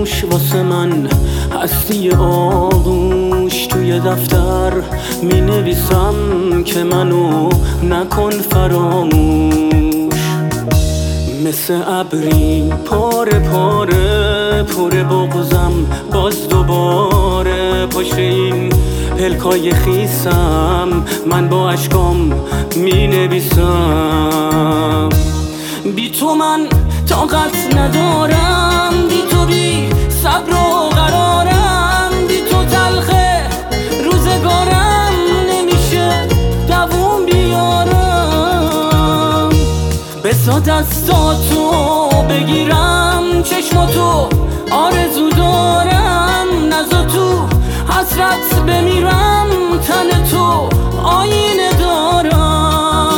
خاموش واسه من هستی آغوش توی دفتر می نویسم که منو نکن فراموش. مثل ابری پاره پاره پر بغضم باز دوباره پشت این پلکای خیسم من با اشکام می نویسم. بی تو من طاقت ندارم، بی تو بی صبر و قرارم، بی تو تلخه روزگارم نمیشه دووم بیارم. بسا دستاتو بگیرم چشماتو آرزو دارم، نزا تو حسرت بمیرم تن تو آینه دارم.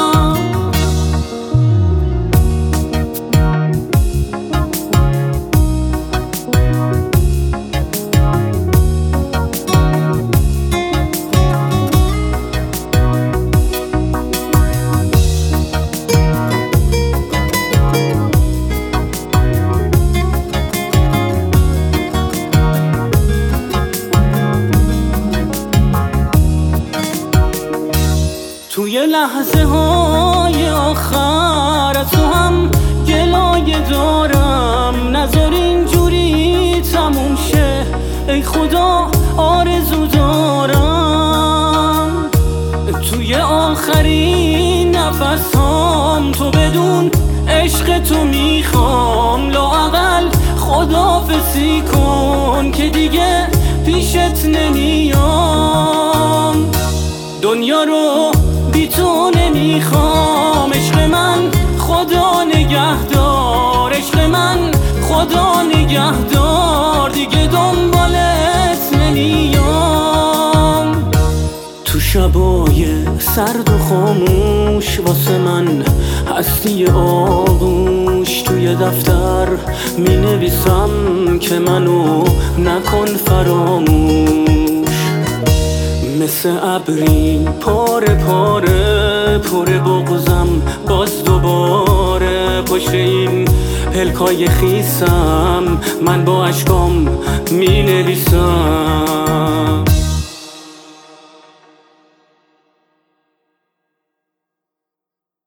توی لحظه های آخر از تو هم گلایه دارم، نذار اینجوری تموم شه ای خدا آرزو دارم. توی آخرین نفس هام تو بدون عشق تو میخوام، لااقل خداحافظی کن که دیگه پیشت نمیام. دنیا رو بی تو نمیخوام، عشق من خدا نگهدار، عشق من خدا نگهدار، دیگه دنبالت نمیام. تو شبای سرد و خاموش واسه من هستی آغوش توی دفتر می نویسم که منو نکن فراموش. مثل ابری پاره پاره پر بغضم باز دوباره پشت این پلکای خیسم من با اشکام می نویسم.